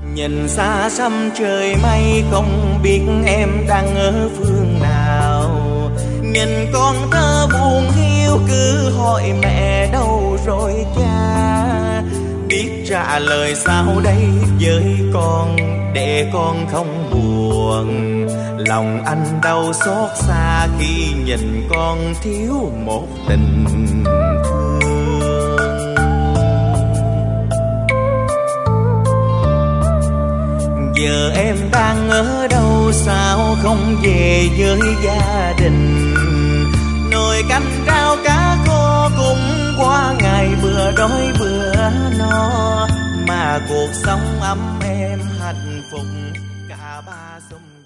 Nhìn xa xăm trời mây không biết em đang ở phương nào. Nhìn con thơ buồn hiu cứ hỏi mẹ đâu rồi cha. Biết trả lời sao đây với con để con không buồn. Lòng anh đau xót xa khi nhìn con thiếu một tình thương. Giờ em đang ở đâu sao không về với gia đình. Nồi canh rau cá khô cũng qua ngày vừa đói vừa no. Mà cuộc sống ấm êm hạnh phúc cả ba xung